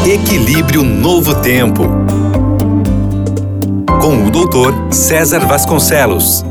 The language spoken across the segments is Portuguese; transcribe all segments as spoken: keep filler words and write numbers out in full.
Equilíbrio Novo Tempo, com o doutor César Vasconcelos.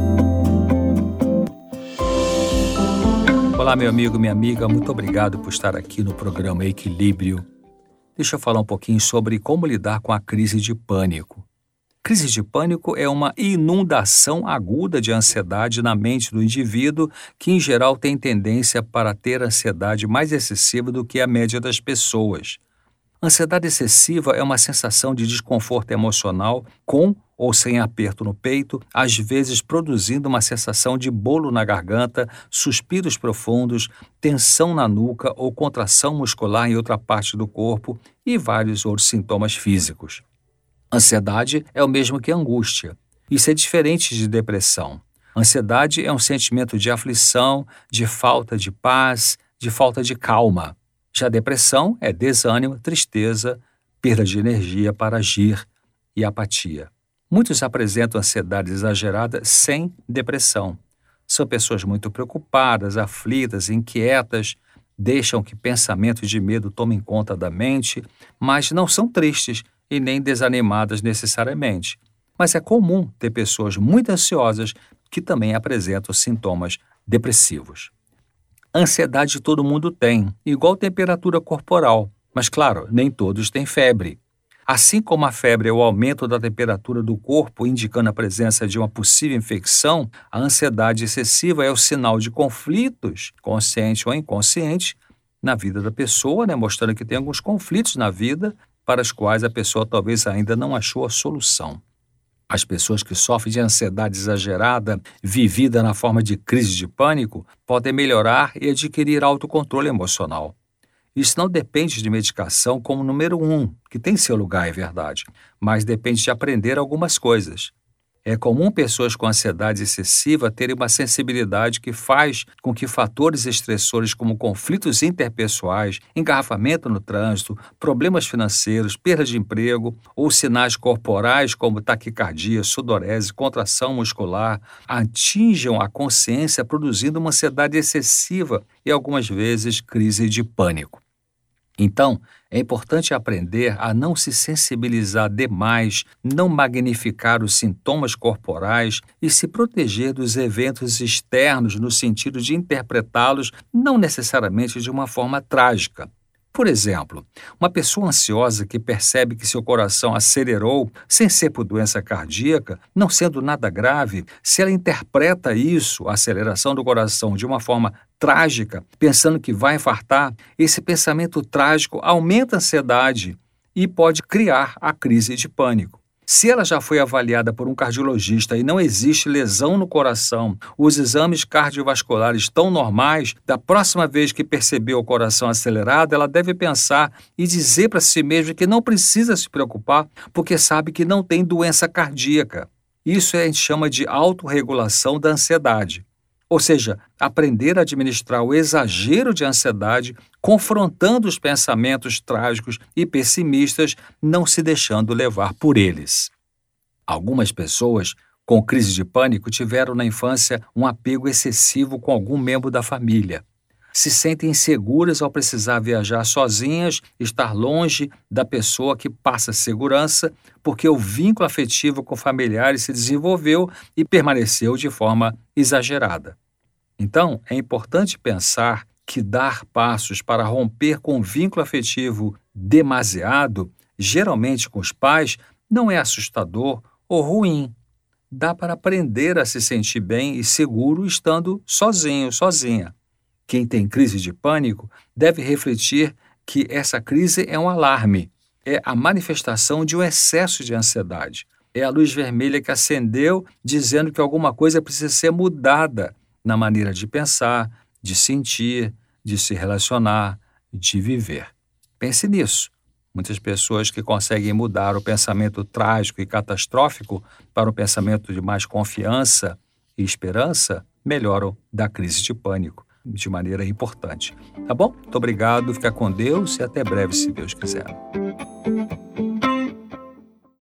Olá, meu amigo, minha amiga, muito obrigado por estar aqui no programa Equilíbrio. Deixa eu falar um pouquinho sobre como lidar com a crise de pânico. Crise de pânico é uma inundação aguda de ansiedade na mente do indivíduo que, em geral, tem tendência para ter ansiedade mais excessiva do que a média das pessoas. Ansiedade excessiva é uma sensação de desconforto emocional com ou sem aperto no peito, às vezes produzindo uma sensação de bolo na garganta, suspiros profundos, tensão na nuca ou contração muscular em outra parte do corpo e vários outros sintomas físicos. Ansiedade é o mesmo que angústia. Isso é diferente de depressão. Ansiedade é um sentimento de aflição, de falta de paz, de falta de calma. Já depressão é desânimo, tristeza, perda de energia para agir e apatia. Muitos apresentam ansiedade exagerada sem depressão. São pessoas muito preocupadas, aflitas, inquietas, deixam que pensamentos de medo tomem conta da mente, mas não são tristes e nem desanimadas necessariamente. Mas é comum ter pessoas muito ansiosas que também apresentam sintomas depressivos. Ansiedade todo mundo tem, igual temperatura corporal, mas claro, nem todos têm febre. Assim como a febre é o aumento da temperatura do corpo, indicando a presença de uma possível infecção, a ansiedade excessiva é o sinal de conflitos, consciente ou inconsciente, na vida da pessoa, né, mostrando que tem alguns conflitos na vida para os quais a pessoa talvez ainda não achou a solução. As pessoas que sofrem de ansiedade exagerada, vivida na forma de crise de pânico, podem melhorar e adquirir autocontrole emocional. Isso não depende de medicação como número um, que tem seu lugar, é verdade, mas depende de aprender algumas coisas. É comum pessoas com ansiedade excessiva terem uma sensibilidade que faz com que fatores estressores como conflitos interpessoais, engarrafamento no trânsito, problemas financeiros, perda de emprego ou sinais corporais como taquicardia, sudorese, contração muscular atinjam a consciência produzindo uma ansiedade excessiva e algumas vezes crise de pânico. Então, é importante aprender a não se sensibilizar demais, não magnificar os sintomas corporais e se proteger dos eventos externos no sentido de interpretá-los não necessariamente de uma forma trágica. Por exemplo, uma pessoa ansiosa que percebe que seu coração acelerou, sem ser por doença cardíaca, não sendo nada grave, se ela interpreta isso, a aceleração do coração, de uma forma trágica, pensando que vai infartar, esse pensamento trágico aumenta a ansiedade e pode criar a crise de pânico. Se ela já foi avaliada por um cardiologista e não existe lesão no coração, os exames cardiovasculares estão normais, da próxima vez que perceber o coração acelerado, ela deve pensar e dizer para si mesma que não precisa se preocupar, porque sabe que não tem doença cardíaca. Isso a gente chama de autorregulação da ansiedade. Ou seja, aprender a administrar o exagero de ansiedade, confrontando os pensamentos trágicos e pessimistas, não se deixando levar por eles. Algumas pessoas com crise de pânico tiveram na infância um apego excessivo com algum membro da família. Se sentem inseguras ao precisar viajar sozinhas, estar longe da pessoa que passa segurança, porque o vínculo afetivo com familiares se desenvolveu e permaneceu de forma exagerada. Então, é importante pensar que dar passos para romper com o vínculo afetivo demasiado, geralmente com os pais, não é assustador ou ruim. Dá para aprender a se sentir bem e seguro estando sozinho, sozinha. Quem tem crise de pânico deve refletir que essa crise é um alarme, é a manifestação de um excesso de ansiedade. É a luz vermelha que acendeu dizendo que alguma coisa precisa ser mudada na maneira de pensar, de sentir, de se relacionar, de viver. Pense nisso. Muitas pessoas que conseguem mudar o pensamento trágico e catastrófico para um pensamento de mais confiança e esperança melhoram da crise de pânico de maneira importante. Tá bom? Muito obrigado, fica com Deus e até breve, se Deus quiser.